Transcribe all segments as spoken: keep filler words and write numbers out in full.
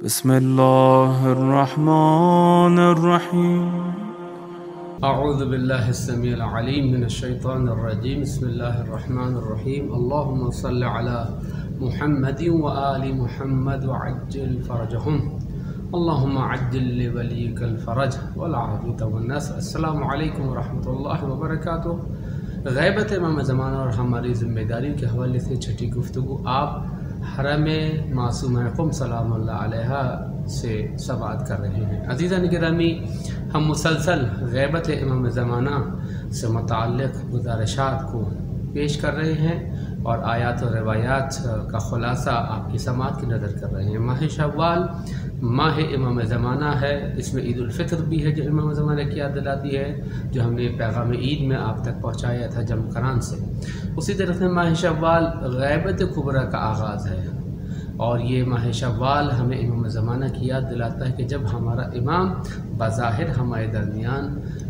بسم الله الرحمن الرحيم. أعوذ بالله السميع العليم من الشيطان الرجيم. بسم الله الرحمن الرحيم. اللهم صل على محمد وآل محمد وعجل فرجهم. اللهم عجل لوليك الفرج والعافية والنصر. السلام علیکم ورحمۃ اللہ وبرکاتہ. غیبت امام زمانہ اور ہماری ذمہ داری کے حوالے سے چھٹی گفتگو آپ حرم معصومہ قم سلام اللہ علیہ سے سماعت کر رہے ہیں. عزیزان گرامی، ہم مسلسل غیبت امام زمانہ سے متعلق گزارشات کو پیش کر رہے ہیں اور آیات و روایات کا خلاصہ آپ کی سماعت کی نظر کر رہے ہیں. ماہ شوال ماہ امام زمانہ ہے. اس میں عید الفطر بھی ہے جو امام زمانہ کی یاد دلاتی ہے، جو ہم نے پیغام عید میں آپ تک پہنچایا تھا جم کران سے. اسی طرح سے ماہ شوال غیبت کبریٰ کا آغاز ہے، اور یہ ماہ شوال ہمیں امام زمانہ کی یاد دلاتا ہے کہ جب ہمارا امام بظاہر ہمارے درمیان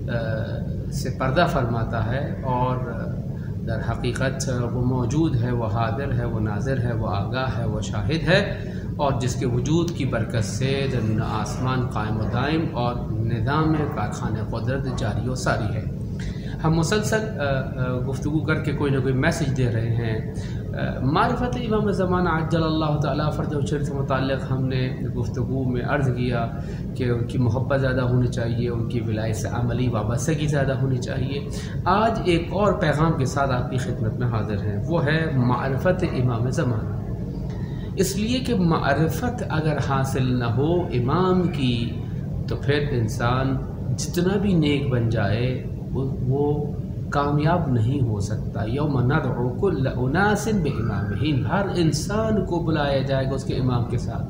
سے پردہ فرماتا ہے اور در حقیقت وہ موجود ہے، وہ حاضر ہے، وہ ناظر ہے، وہ آگاہ ہے، وہ شاہد ہے، اور جس کے وجود کی برکت سے زمین و آسمان قائم و دائم اور نظام کارخانہ قدرت جاری و ساری ہے. ہم مسلسل گفتگو کر کے کوئی نہ کوئی میسج دے رہے ہیں. معرفت امام زمانہ عجل اللہ تعالیٰ فرجہ شریف سے متعلق ہم نے گفتگو میں عرض کیا کہ ان کی محبت زیادہ ہونی چاہیے، ان کی ولایت سے عملی وابستگی زیادہ ہونی چاہیے. آج ایک اور پیغام کے ساتھ آپ کی خدمت میں حاضر ہیں، وہ ہے معرفت امام زمانہ. اس لیے کہ معرفت اگر حاصل نہ ہو امام کی تو پھر انسان جتنا بھی نیک بن جائے وہ, وہ کامیاب نہیں ہو سکتا. یوم ندعو کل اناس بامامہم، ہر انسان کو بلایا جائے گا اس کے امام کے ساتھ.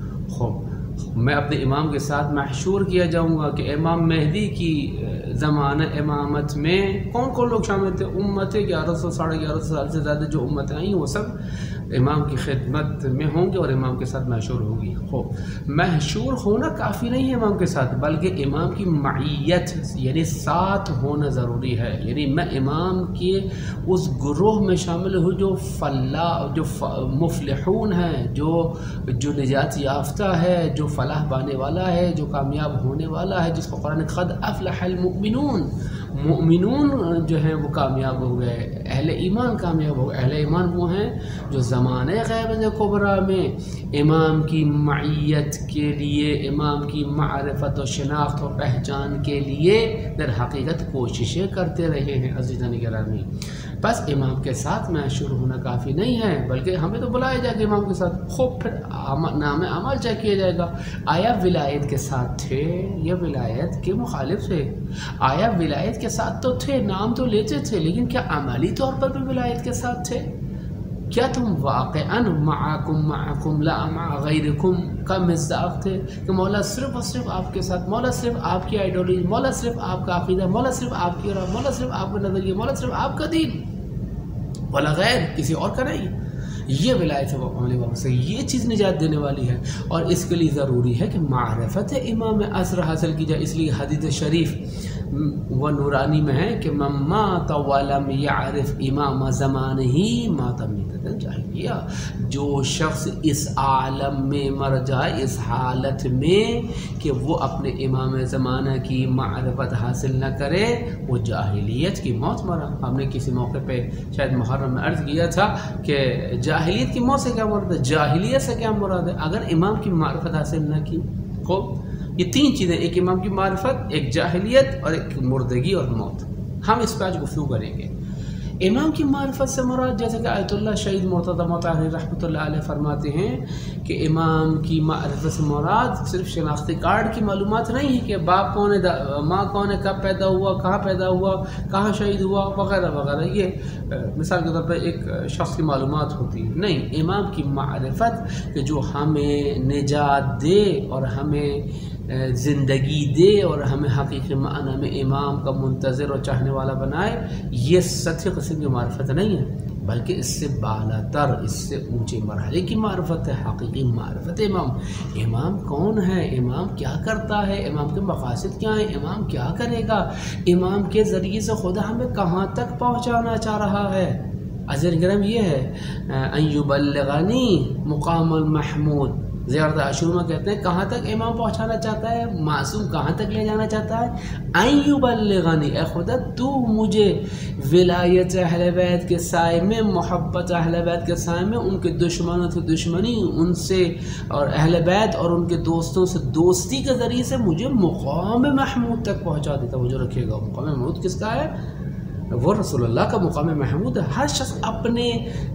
خوب میں اپنے امام کے ساتھ محشور کیا جاؤں گا کہ امام مہدی کی زمانہ امامت میں کون کون لوگ شامل تھے. امت گیارہ سو ساڑھے گیارہ سو سال سے زیادہ جو امتیں آئیں وہ سب امام کی خدمت میں ہوں گے اور امام کے ساتھ محشور ہوگی. خوب محشور ہونا کافی نہیں ہے امام کے ساتھ، بلکہ امام کی معیت یعنی ساتھ ہونا ضروری ہے. یعنی میں امام کے اس گروہ میں شامل ہوں جو فلاح جو مفلحون ہیں، جو جو نجات یافتہ ہے، جو فلاح پانے والا ہے، جو کامیاب ہونے والا ہے، جس کو قرآن قد افلح المؤمنون، مؤمنون جو ہیں وہ کامیاب ہو گئے، اہل ایمان کامیاب ہو گئے. اہل ایمان وہ ہیں جو زمانہ غیبت کبریٰ میں امام کی معیت کے لیے، امام کی معرفت و شناخت و پہچان کے لیے در حقیقت کوششیں کرتے رہے ہیں. عزیزان گرامی، بس امام کے ساتھ محشور ہونا کافی نہیں ہے، بلکہ ہمیں تو بلایا جائے گا امام کے ساتھ. خوب پھر نام عمل چیک کیا جائے گا، آیا ولایت کے ساتھ تھے یا ولایت کے مخالف تھے. آیا ولایت کے ساتھ تو تھے، نام تو لیتے تھے، لیکن کیا عملی طور پر بھی ولایت کے ساتھ تھے؟ کیا تم واقعاً معکم معکم لا مع غیرکم کا مصداق تھے کہ مولا صرف اور صرف آپ کے ساتھ، مولا صرف آپ کی آئیڈیالوجی، مولا صرف آپ کا عقیدہ، مولا صرف آپ کی راہ، مولا صرف آپ کا نظریہ، مولا صرف آپ کا دین، ولا غیر کسی اور کا نہیں؟ یہ ولایت ہے وہ عملی وابستہ، یہ چیز نجات دینے والی ہے. اور اس کے لیے ضروری ہے کہ معرفت امام اثر حاصل کی جائے. اس لیے حدیث شریف و نورانی میں ہے کہ من مات ولم يعرف امام زمانہ مات میتۃ جاہلیہ. جو شخص اس عالم میں مر جائے اس حالت میں کہ وہ اپنے امام زمانہ کی معرفت حاصل نہ کرے، وہ جاہلیت کی موت مرا. ہم نے کسی موقع پہ شاید محرم میں عرض کیا تھا کہ جاہلیت کی موت سے کیا مراد ہے، جاہلیت سے کیا مراد ہے اگر امام کی معرفت حاصل نہ کی. خوب یہ تین چیزیں، ایک امام کی معرفت، ایک جاہلیت اور ایک مردگی اور موت. ہم اس پہ آج گفتگو کریں گے. امام کی معرفت سے مراد، جیسے کہ آیت اللہ شہید مرتضی مطہری رحمۃ اللہ علیہ فرماتے ہیں کہ امام کی معرفت سے مراد صرف شناختی کارڈ کی معلومات نہیں ہے کہ باپ کون ہے، ماں کون ہے، کب پیدا ہوا، کہاں پیدا ہوا، کہاں شہید ہوا وغیرہ وغیرہ. یہ مثال کے طور پر ایک شخص کی معلومات ہوتی ہے. نہیں، امام کی معرفت کہ جو ہمیں نجات دے اور ہمیں زندگی دے اور ہمیں حقیقی معنی میں امام کا منتظر اور چاہنے والا بنائے، یہ سطحی قسم کی معرفت نہیں ہے، بلکہ اس سے بالا تر، اس سے اونچے مرحلے کی معرفت ہے، حقیقی معرفت امام. امام کون ہے، امام کیا کرتا ہے، امام کے مقاصد کیا ہیں، امام کیا کرے گا، امام کے ذریعے سے خدا ہمیں کہاں تک پہنچانا چاہ رہا ہے. عزیز گرامی، یہ ہے ان یبلغنی مقام المحمود زیارت عاشور میں کہتے ہیں کہاں تک امام پہنچانا چاہتا ہے، معصوم کہاں تک لے جانا چاہتا ہے، این یبلغنی، اے خدا تو مجھے ولایت اہل بیت کے سائے میں، محبت اہل بیت کے سائے میں، ان کے دشمنوں سے دشمنی، ان سے اور اہل بیت اور ان کے دوستوں سے دوستی کے ذریعے سے مجھے مقام محمود تک پہنچا دیتا، مجھے رکھے گا۔ مقام محمود کس کا ہے؟ وہ رسول اللہ کا مقام محمود ہے۔ ہر شخص اپنے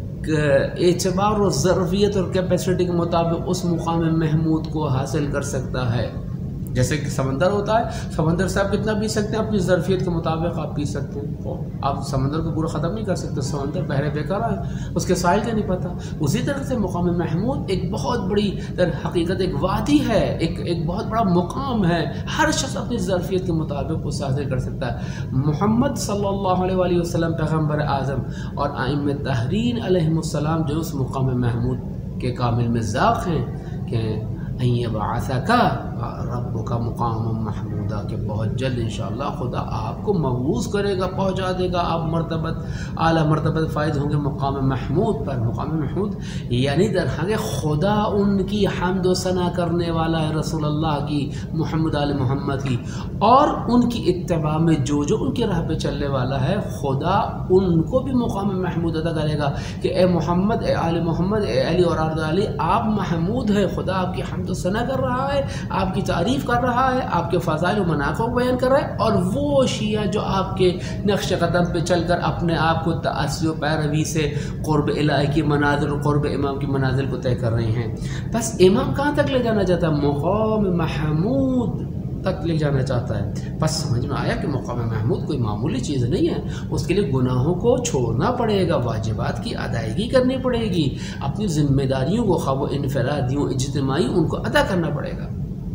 اعتبار و ظرفیت اور کیپیسٹی کے مطابق اس مقام محمود کو حاصل کر سکتا ہے۔ جیسے کہ سمندر ہوتا ہے، سمندر سے آپ کتنا پی سکتے ہیں، اپنی ظرفیت کے مطابق آپ پی سکتے ہیں، آپ سمندر کو پورا ختم نہیں کر سکتے، سمندر بحر بیکار ہے، اس کے ساحل کا نہیں پتہ۔ اسی طرح سے مقام محمود ایک بہت بڑی در حقیقت ایک وادی ہے، ایک ایک بہت بڑا مقام ہے، ہر شخص اپنی ظرفیت کے مطابق اسے حاصل کر سکتا ہے۔ محمد صلی اللہ علیہ وآلہ وسلم پیغمبر اعظم اور ائمہ تحریر علیہم السلام جو اس مقام محمود کے کامل مصداق ہیں کہ ان یبعثک ربک مقام محمودہ، کہ بہت جلد انشاءاللہ خدا آپ کو مبعوث کرے گا، پہنچا دے گا، آپ مرتبت اعلیٰ مرتبت فائز ہوں گے مقام محمود پر۔ مقام محمود یعنی در حقیقت خدا ان کی حمد و ثنا کرنے والا ہے، رسول اللہ کی، محمد آل محمد کی، اور ان کی اتباع میں جو جو ان کی راہ پہ چلنے والا ہے، خدا ان کو بھی مقام محمود عطا کرے گا کہ اے محمد، اے آل محمد، اے علی اور آل علی، آپ محمود ہیں، خدا آپ کی حمد و ثنا کر رہا ہے، آپ کی تعریف کر رہا ہے، آپ کے فضائل و مناقب کو بیان کر رہا ہے، اور وہ شیعہ جو آپ کے نقش قدم پہ چل کر اپنے آپ کو تأسی و پیروی سے قرب الہی کی منازل اور قرب امام کی منازل کو طے کر رہے ہیں۔ بس امام کہاں تک لے جانا چاہتا ہے؟ مقام محمود تک لے جانا چاہتا ہے۔ بس سمجھ میں آیا کہ مقام محمود کوئی معمولی چیز نہیں ہے، اس کے لیے گناہوں کو چھوڑنا پڑے گا، واجبات کی ادائیگی کرنی پڑے گی، اپنی ذمہ داریوں کو خواہ وہ انفرادیوں اجتماعی ان کو ادا کرنا پڑے گا۔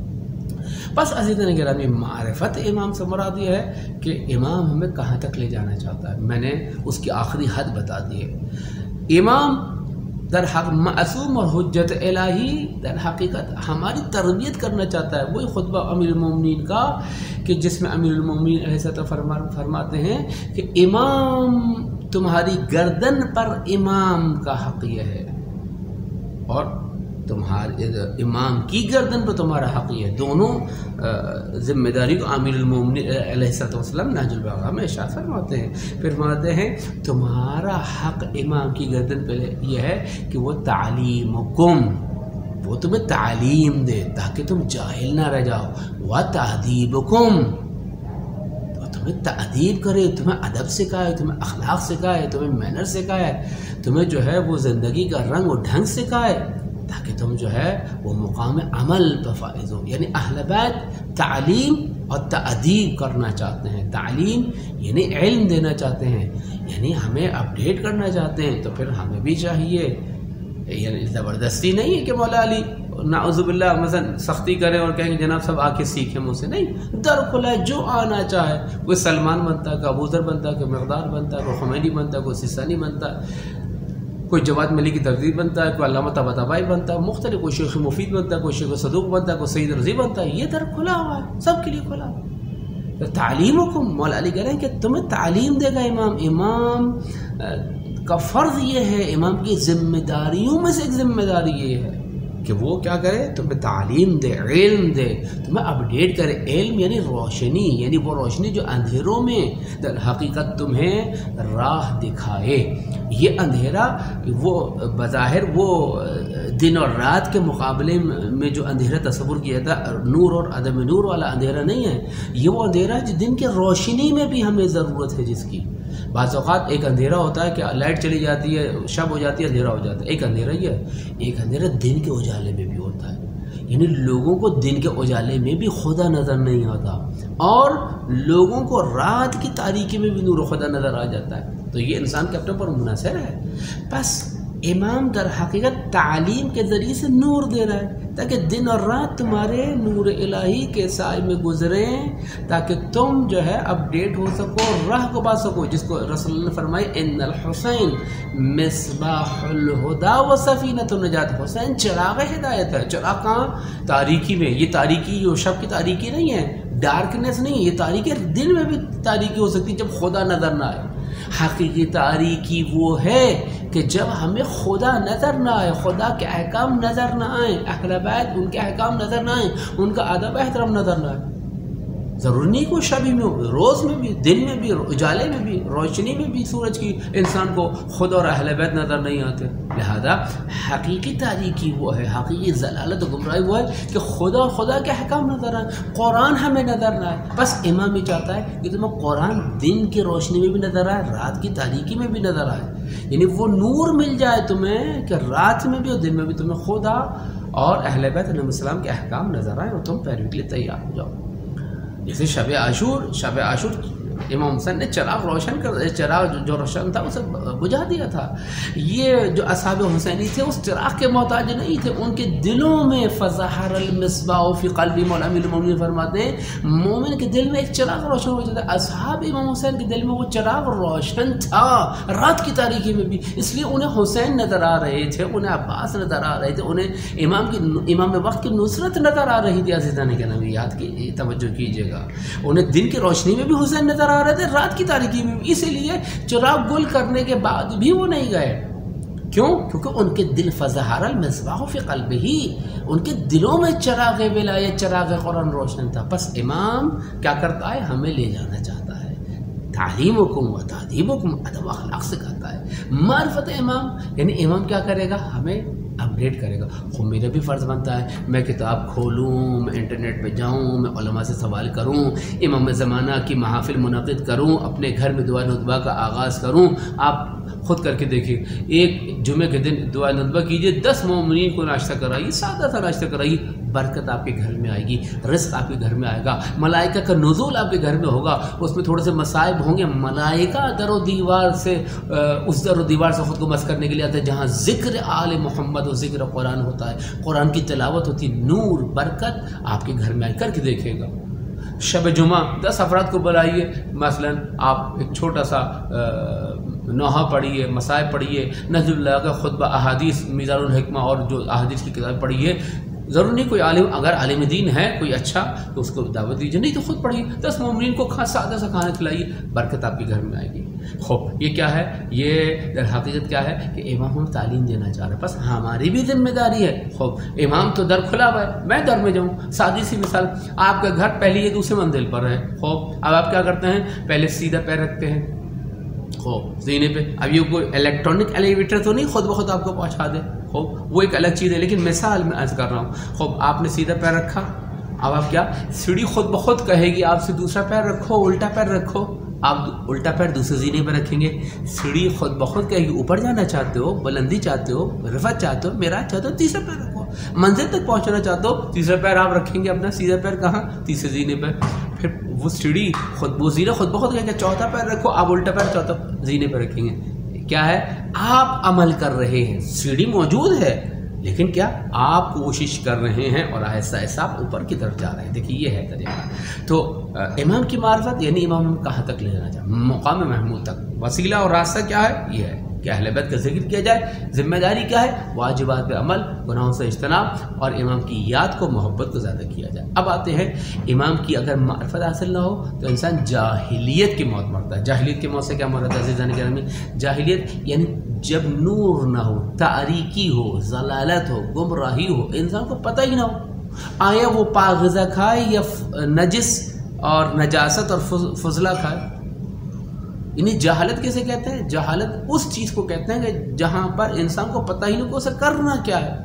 بس عزیزان گرامی، معرفت امام سے مراد یہ ہے کہ امام ہمیں کہاں تک لے جانا چاہتا ہے۔ میں نے اس کی آخری حد بتا دی ہے۔ امام در حق معصوم اور حجت الہی در حقیقت ہماری تربیت کرنا چاہتا ہے۔ وہی خطبہ امیر المومنین کا کہ جس میں امیر المومنین علیہ السلام فرماتے ہیں کہ امام تمہاری گردن پر امام کا حق یہ ہے، اور تمہارے امام کی گردن پر تمہارا حق یہ ہے۔ دونوں ذمہ داری کو امیر المومنین علیہ السلام نہج البلاغہ میں ارشاد فرماتے ہیں۔ پھر فرماتے ہیں تمہارا حق امام کی گردن پہ یہ ہے کہ وہ تعلیمکم، وہ تمہیں تعلیم دے تاکہ تم جاہل نہ رہ جاؤ، وتہذیبکم، وہ تمہیں تأدیب کرے، تمہیں ادب سکھائے، تمہیں اخلاق سکھائے، تمہیں مینر سکھائے، تمہیں جو ہے وہ زندگی کا رنگ و ڈھنگ سکھائے، تاکہ تم جو ہے وہ مقام عمل پہ فائز ہو۔ یعنی اہل بیت تعلیم اور تأدیب کرنا چاہتے ہیں، تعلیم یعنی علم دینا چاہتے ہیں، یعنی ہمیں اپڈیٹ کرنا چاہتے ہیں، تو پھر ہمیں بھی چاہیے، یعنی زبردستی نہیں ہے کہ مولا علی نعوذ باللہ مثلا سختی کریں اور کہیں کہ جناب سب آ کے سیکھیں مجھ سے، نہیں، در کھلا ہے، جو آنا چاہے، کوئی سلمان بنتا ہے، کوئی ابوذر بنتا ہے، کوئی مقدار بنتا ہے، کوئی خمینی بنتا ہے، کوئی سیستانی بنتا ہے، کوئی جواد ملی کی تقدیر بنتا ہے، کوئی علامہ طباطبائی بنتا ہے، مختلف، کوئی شیخ مفید بنتا ہے، کوئی شیخ صدوق بنتا ہے، کوئی سید رضی بنتا ہے، یہ در کھلا ہوا ہے، سب کے لیے کھلا ہے۔ تعلیمکم، مولا علی کہہ رہے ہیں کہ تمہیں تعلیم دے گا امام۔ امام کا فرض یہ ہے، امام کی ذمہ داریوں میں سے ایک ذمہ داری یہ ہے کہ وہ کیا کرے، تمہیں تعلیم دے، علم دے، تمہیں اپڈیٹ کرے۔ علم یعنی روشنی، یعنی وہ روشنی جو اندھیروں میں در حقیقت تمہیں راہ دکھائے۔ یہ اندھیرا وہ بظاہر وہ دن اور رات کے مقابلے میں جو اندھیرا تصور کیا تھا، نور اور عدم نور والا اندھیرا نہیں ہے، یہ وہ اندھیرا ہے جو دن کی روشنی میں بھی ہمیں ضرورت ہے جس کی۔ بعض اوقات ایک اندھیرا ہوتا ہے کہ لائٹ چلی جاتی ہے، شب ہو جاتی ہے، اندھیرا ہو جاتا ہے، ایک اندھیرا یہ ہے۔ ایک اندھیرا دن کے اجالے میں بھی ہوتا ہے، یعنی لوگوں کو دن کے اجالے میں بھی خدا نظر نہیں آتا، اور لوگوں کو رات کی تاریکی میں بھی نور خدا نظر آ جاتا ہے، تو یہ انسان کے اپنے پر منحصر ہے۔ بس امام در حقیقت تعلیم کے ذریعے سے نور دے رہا ہے تاکہ دن اور رات تمہارے نور الہی کے سائے میں گزریں، تاکہ تم جو ہے اپڈیٹ ہو سکو، راہ کو پا سکو، جس کو رسول اللہ نے فرمایا ان الحسین مصباح الہدی و سفینۃ النجات، حسین چراغ ہدایت ہے۔ چراغ کہاں؟ تاریکی میں۔ یہ تاریکی جو شب کی تاریکی نہیں ہے، ڈارکنیس نہیں ہے، یہ تاریکی دن میں بھی تاریکی ہو سکتی ہے جب خدا نظر نہ آئے۔ حقیقی تاریکی وہ ہے کہ جب ہمیں خدا نظر نہ آئے، خدا کے احکام نظر نہ آئیں، اہل بیت ان کے احکام نظر نہ آئیں، ان کا ادب احترام نظر نہ آئے۔ ضروری نہیں کہ شبی میں ہو، روز میں بھی، دن میں بھی، اجالے میں بھی، روشنی میں بھی سورج کی انسان کو خدا اور اہل بیت نظر نہیں آتے۔ لہذا حقیقی تاریکی وہ ہے، حقیقی ضلالت و گمراہی وہ ہے کہ خدا اور خدا کے احکام نظر آئے، قرآن ہمیں نظر نہ آئے۔ بس امام یہ چاہتا ہے کہ تمہیں قرآن دن کی روشنی میں بھی نظر آئے، رات کی تاریکی میں بھی نظر آئے، یعنی وہ نور مل جائے تمہیں کہ رات میں بھی اور دن میں بھی تمہیں خدا اور اہل بیت علیہ السلام کے احکام نظر آئے اور تم پیروی کے لیے تیار ہو جاؤ۔ جیسے شب عاشور شب عاشور امام حسین نے چراغ روشن کر چراغ جو روشن تھا اسے بجھا دیا تھا۔ یہ جو اصحاب حسینی تھے اس چراغ کے محتاج نہیں تھے، ان کے دلوں میں فظہر المصباح فی قلب مولا امیر المومنین فرماتے ہیں مومن کے دل میں ایک چراغ روشن ہو جاتا ہے۔ اصحاب امام حسین کے دل میں وہ چراغ روشن تھا رات کی تاریکی میں بھی، اس لیے انہیں حسین نظر آ رہے تھے، انہیں عباس نظر آ رہے تھے، انہیں امام کی امام وقت کی نصرت نظر آ رہی تھی۔ عزیزان کے نبی یاد کی توجہ کیجیے گا، انہیں دن کی روشنی میں بھی حسین نظر آ رہے تھے، رات کی تاریکی میں بھی، اسی لیے چراغ گل کرنے کے بعد بھی وہ نہیں گئے۔ کیوں؟ کیونکہ ان کے دل فظہر المصباح فی قلبہ، ان کے دلوں میں چراغ ولایت چراغ قرآن روشن تھا۔ بس امام کیا کرتا ہے؟ ہمیں لے جانا چاہتا ہے، تعلیمکم و تہذیبکم، ادب اخلاق سکھاتا ہے۔ معرفت امام یعنی امام کیا کرے گا؟ ہمیں اپڈیٹ کرے گا۔ خود میرا بھی فرض بنتا ہے میں کتاب کھولوں، میں انٹرنیٹ پہ جاؤں، میں علماء سے سوال کروں، امام زمانہ کی محافل منعقد کروں، اپنے گھر میں دعا ندبہ کا آغاز کروں۔ آپ خود کر کے دیکھیے، ایک جمعے کے دن دعا ندبہ کیجیے، دس مومنین کو ناشتہ کرائیے، سادہ سا ناشتہ کرائیے، برکت آپ کے گھر میں آئے گی، رزق آپ کے گھر میں آئے گا، ملائکہ کا نزول آپ کے گھر میں ہوگا۔ اس میں تھوڑے سے مصائب ہوں گے، ملائکہ در و دیوار سے اس در و دیوار سے خود کو مس کرنے کے لیے آتے ہیں جہاں ذکر آل محمد و ذکر قرآن ہوتا ہے، قرآن کی تلاوت ہوتی، نور برکت آپ کے گھر میں آئے، کر کے دیکھے گا۔ شب جمعہ دس افراد کو بلائیے، مثلا آپ ایک چھوٹا سا نوحہ پڑھیے، مصائب پڑھیے، نہج اللہ کا خطبہ، احادیث میزان الحکمہ اور جو احادیث کی کتاب پڑھیے۔ ضرور نہیں کوئی عالم، اگر عالم دین ہے کوئی اچھا تو اس کو دعوت دیجیے، نہیں تو خود پڑھیے، دس مومنین کو کھا سادہ سا کھانا کھلائیے، برکت آپ کے گھر میں آئے گی۔ خوب یہ کیا ہے؟ یہ در حقیقت کیا ہے کہ امام ہم تعلیم دینا چاہ رہے ہیں، بس ہماری بھی ذمہ داری ہے۔ خوب امام تو در کھلا ہوا ہے، میں در میں جاؤں۔ سادی سی مثال، آپ کا گھر پہلی یا دوسرے منزل پر ہے، خوب اب آپ کیا کرتے ہیں؟ پہلے سیدھا پیر رکھتے ہیں خوب زینے پہ، اب یہ کوئی الیکٹرانک ایلیویٹر تو نہیں خود بخود آپ کو پہنچا دے، خوب وہ ایک الگ چیز ہے، لیکن مثال میں عرض کر رہا ہوں۔ خوب آپ نے سیدھا پیر رکھا، اب آپ کیا سیڑھی خود بخود کہے گی آپ سے دوسرا پیر رکھو، الٹا پیر رکھو، آپ الٹا پیر دوسرے زینے پہ رکھیں گے، سیڑھی خود بخود کہے گی اوپر جانا چاہتے ہو، بلندی چاہتے ہو، رفعت چاہتے ہو، معراج چاہتے ہو، تیسرا پیر رکھو، منزل تک پہنچنا چاہتے ہو، تیسرا پیر آپ رکھیں گے اپنا، سیدھا پیر کہاں؟ تیسرے زینے پہ۔ پھر وہ سیڑھی خود وہ زینہ خود بخود کہے گا چوتھا پیر رکھو، آپ الٹا پیر چوتھا زینے پہ رکھیں گے۔ کیا ہے؟ آپ عمل کر رہے ہیں، سیڑھی موجود ہے لیکن کیا آپ کوشش کر رہے ہیں اور آہستہ آہستہ آپ اوپر کی طرف جا رہے ہیں۔ دیکھیے یہ ہے طریقہ۔ تو امام کی معرفت یعنی امام کہاں تک لے جانا چاہے؟ مقام محمود تک۔ وسیلہ اور راستہ کیا ہے؟ یہ ہے کہ اہل بیت کا ذکر کیا جائے۔ ذمہ داری کیا ہے؟ واجبات پہ عمل، گناہوں سے اجتناب، اور امام کی یاد کو، محبت کو زیادہ کیا جائے۔ اب آتے ہیں امام کی اگر معرفت حاصل نہ ہو تو انسان جاہلیت کی موت مرتا ہے۔ جاہلیت کی موت سے کیا مراد ہے عزیزان گرامی؟ جاہلیت یعنی جب نور نہ ہو، تاریکی ہو، ضلالت ہو، گمراہی ہو، انسان کو پتہ ہی نہ ہو آیا وہ پاکیزہ کھائے یا نجس اور نجاست اور فضلہ کھائے۔ یعنی جہالت کیسے کہتے ہیں؟ جہالت اس چیز کو کہتے ہیں کہ جہاں پر انسان کو پتہ ہی نہیں کہ اسے کرنا کیا ہے،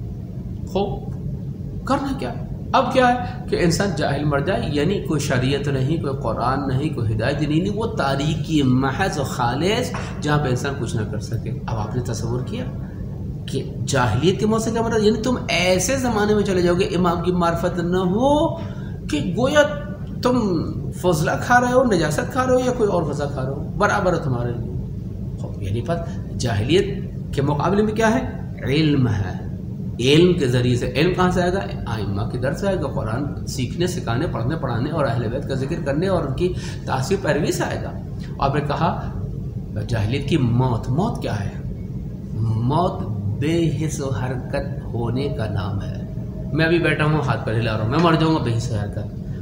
خوب کرنا کیا ہے۔ اب کیا ہے کہ انسان جاہل مر جائے، یعنی کوئی شریعت نہیں، کوئی قرآن نہیں، کوئی ہدایت نہیں، نہیں وہ تاریکی محض و خالص جہاں پہ انسان کچھ نہ کر سکے۔ اب آپ نے تصور کیا کہ جاہلیت کے موت سے کیا مراد؟ یعنی تم ایسے زمانے میں چلے جاؤ گے امام کی معرفت نہ ہو کہ گویا تم فضلہ کھا رہے ہو، نجاست کھا رہے ہو یا کوئی اور غذا کھا رہے ہو، برابر ہے تمہارے لیے۔ یعنی پر جاہلیت کے مقابلے میں کیا ہے؟ علم ہے۔ علم کے ذریعے سے، علم کہاں سے آئے گا؟ ائمہ کے در سے آئے گا، قرآن سیکھنے، سکھانے، پڑھنے، پڑھانے اور اہل بیت کا ذکر کرنے اور ان کی تاثیر پیروی سے آئے گا۔ آپ نے کہا جاہلیت کی موت، موت کیا ہے؟ موت بے حس و حرکت ہونے کا نام ہے۔ میں ابھی بیٹھا ہوں، ہاتھ پر ہلا رہا ہوں، میں مر جاؤں گا بے حس و حرکت۔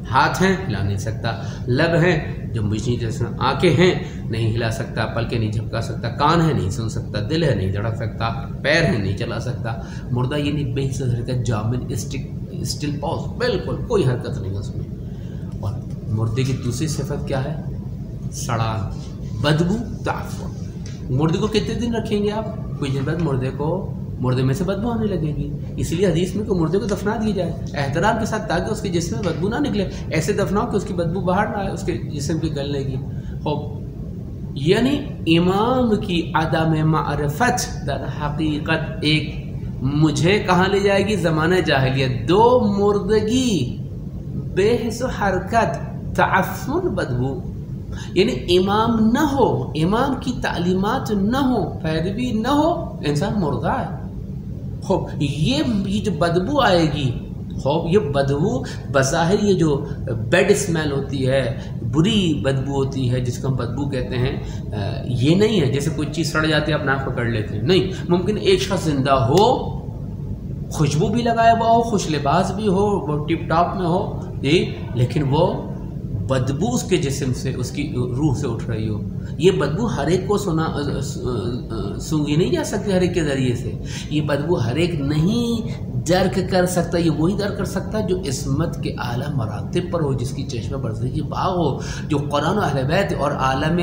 ہاتھ ہیں ہلا نہیں سکتا، لب ہیں جو مجھے جیسے، آنکھیں ہیں نہیں ہلا سکتا، پلکیں نہیں جھپکا سکتا، کان ہے نہیں سن سکتا، دل ہے نہیں دھڑک سکتا، پیر ہے نہیں چلا سکتا، مردہ یعنی بے حص حرکت، جامد اسٹل پوز، بالکل کوئی حرکت نہیں اس میں۔ اور مردے کی دوسری صفت کیا ہے؟ سڑان، بدبو، تعفن۔ مردے کو کتنے دن رکھیں گے آپ؟ کچھ دن بعد مردے کو مردے میں سے بدبو آنے لگے گی، اس لیے حدیث میں کہ مردے کو دفنا دیا جائے احترام کے ساتھ تاکہ اس کے جسم میں بدبو نہ نکلے، ایسے دفناؤ کہ اس کی بدبو باہر نہ آئے اس کے جسم کی گلنے کی۔ خوب یعنی امام کی عدم معرفت در حقیقت ایک مجھے کہاں لے جائے گی؟ زمانہ جاہلیت، دو مردگی، بے حس و حرکت، تعفن، بدبو، یعنی امام نہ ہو، امام کی تعلیمات نہ ہو، پیروی نہ ہو، انسان مردہ ہے۔ خوب یہ یہ جو بدبو آئے گی، خوب یہ بدبو بظاہر یہ جو بیڈ اسمیل ہوتی ہے، بری بدبو ہوتی ہے جس کو ہم بدبو کہتے ہیں، یہ نہیں ہے جیسے کوئی چیز سڑ جاتی ہے آپ ناک پکڑ لیتے ہیں، نہیں، ممکن ایک شخص زندہ ہو، خوشبو بھی لگایا ہوا ہو، خوش لباس بھی ہو، وہ ٹپ ٹاپ میں ہو جی، لیکن وہ بدبو اس کے جسم سے، اس کی روح سے اٹھ رہی ہو۔ یہ بدبو ہر ایک کو سنا سونگی نہیں جا سکتی ہر ایک کے ذریعے سے، یہ بدبو ہر ایک نہیں درک کر سکتا، یہ وہی درک کر سکتا جو عصمت کے اعلیٰ مراتب پر ہو، جس کی چشمہ برسری کی باغ ہو، جو قرآن و اہل بیت اور عالم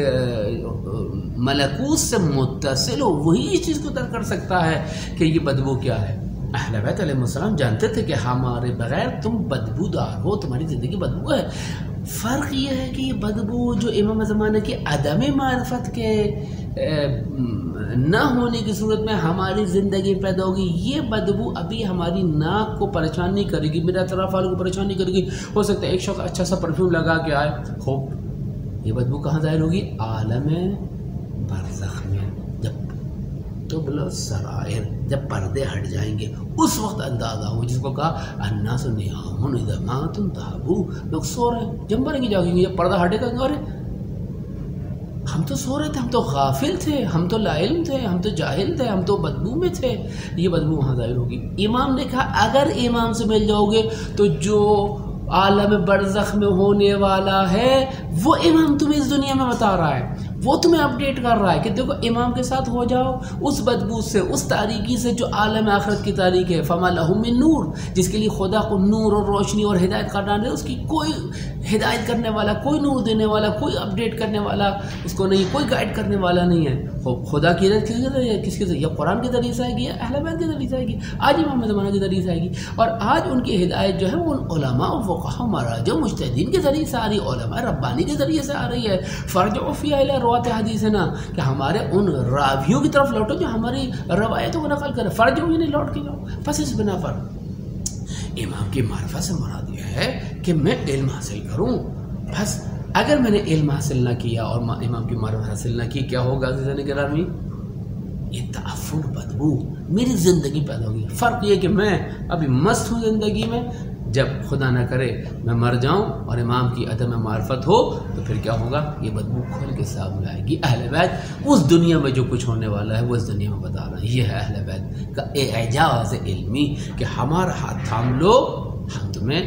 ملکوت سے متصل ہو، وہی اس چیز کو درک کر سکتا ہے کہ یہ بدبو کیا ہے۔ اہل بیت علیہ السلام جانتے تھے کہ ہمارے بغیر تم بدبودار ہو، تمہاری زندگی بدبو ہے۔ فرق یہ ہے کہ یہ بدبو جو امام زمانہ کی عدم معرفت کے نہ ہونے کی صورت میں ہماری زندگی پیدا ہوگی، یہ بدبو ابھی ہماری ناک کو پریشان نہیں کرے گی، میرے اطراف والوں کو پریشان نہیں کرے گی۔ ہو سکتا ہے ایک شخص اچھا سا پرفیوم لگا کے آئے، خوب یہ بدبو کہاں ظاہر ہوگی؟ عالم برزخ میں، جب تبل السرائر، جب پردے ہٹ جائیں گے اس وقت اندازہ ہو، جس کو کہا الناس نیام اذا ماتوا انتهبوا، لوگ سو رہے ہیں جب مریں گے جاگیں گے، جب پردہ ہٹے گا گورے ہم تو سو رہے تھے، ہم تو غافل تھے، ہم تو لا علم تھے، ہم تو جاہل تھے، ہم تو بدبو میں تھے، یہ بدبو وہاں ظاہر ہوگی۔ امام نے کہا اگر امام سے مل جاؤ گے تو جو عالم برزخ میں ہونے والا ہے وہ امام تمہیں اس دنیا میں بتا رہا ہے، وہ تمہیں اپڈیٹ کر رہا ہے کہ دیکھو امام کے ساتھ ہو جاؤ، اس بدبو سے، اس تاریکی سے جو عالم آخرت کی تاریخ ہے، فما لہم من نور، جس کے لیے خدا کو نور اور روشنی اور ہدایت کرنا ہے، اس کی کوئی ہدایت کرنے والا، کوئی نور دینے والا، کوئی اپڈیٹ کرنے والا اس کو نہیں، کوئی گائیڈ کرنے والا نہیں ہے۔ خدا کی ہدایت کس کے ذریعے کس کے ذریعے؟ قرآن کے ذریعے سے آئے گی، اہل بیت کے ذریعے سے آئے گی، آج امام زمانہ کے ذریعے سے آئے گی، اور آج ان کی ہدایت جو ہے وہ علماء و فقہاء مراجع مجتہدین کے ذریعے سے آ رہی ہے، علماء ربانی کے ذریعے سے آ رہی ہے۔ فرجعوا فیہا الی رواۃ حدیثنا، کہ ہمارے ان راویوں کی طرف لوٹو جو ہماری روایتوں کو نقل کرے، فرجعوا یعنی لوٹ کے جاؤ۔ پس اس بنا پر امام کی معرفت سے مراد یہ ہے کہ میں علم حاصل کروں، بس اگر میں نے علم حاصل نہ کیا اور امام کی معرفت حاصل نہ کی، کیا ہوگا عزیزان گرامی؟ یہ تعفن، بدبو میری زندگی پیدا ہوگی۔ فرق یہ کہ میں ابھی مست ہوں زندگی میں، جب خدا نہ کرے میں مر جاؤں اور امام کی عدم معرفت ہو تو پھر کیا ہوگا؟ یہ بدبو کھول کے سامنے آئے گی۔ اہل بیت اس دنیا میں جو کچھ ہونے والا ہے وہ اس دنیا میں بتا رہا ہے۔ یہ ہے اہل بیت کا اعجاز علمی کہ ہمارا ہاتھ تھام لو، ہم تمہیں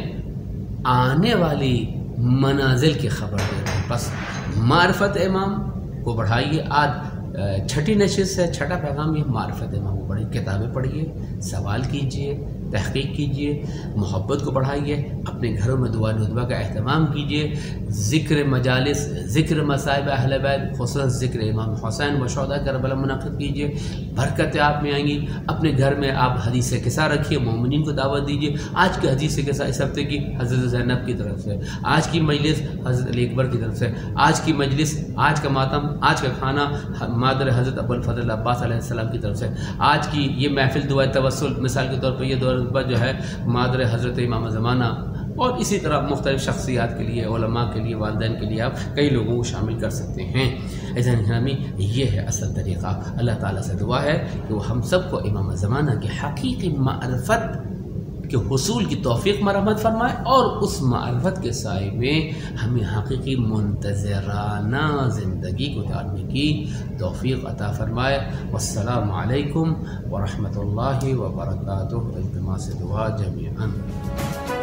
آنے والی منازل کی خبر دے رہے ہیں۔ بس معرفت امام کو بڑھائیے۔ آج چھٹی نشست سے چھٹا پیغام یہ معرفت امام کو بڑھائیے، کتابیں پڑھیے، سوال کیجئے، تحقیق کیجئے، محبت کو بڑھائیے، اپنے گھروں میں دعا ندبہ کا اہتمام کیجئے، ذکر مجالس، ذکر مصائب اہل بیت، خصوصاً ذکر امام حسین و شہداء کربلا منعقد کیجئے، برکتیں آپ میں آئیں گی۔ اپنے گھر میں آپ حدیث قصہ رکھیے، مومنین کو دعوت دیجئے۔ آج کی حدیث قصہ اس ہفتے کی حضرت زینب کی طرف سے، آج کی مجلس حضرت علی اکبر کی طرف سے، آج کی مجلس، آج کا ماتم، آج کا کھانا مادر حضرت ابو الفضل عباس علیہ السلام کی طرف سے، آج کی یہ محفل دعائے توسل مثال کے طور پر یہ دعا جو ہے مادر حضرت امام زمانہ، اور اسی طرح مختلف شخصیات کے لیے، علماء کے لیے، والدین کے لیے آپ کئی لوگوں کو شامل کر سکتے ہیں۔ عزیزان گرامی، یہ ہے اصل طریقہ۔ اللہ تعالیٰ سے دعا ہے کہ وہ ہم سب کو امام زمانہ کی حقیقی معرفت کے حصول کی توفیق مرحمت فرمائے، اور اس معرفت کے سائے میں ہمیں حقیقی منتظرانہ زندگی گزارنے کی توفیق عطا فرمائے۔ والسلام علیکم ورحمۃ اللہ وبرکاتہ۔ التماس دعا جمیعاً۔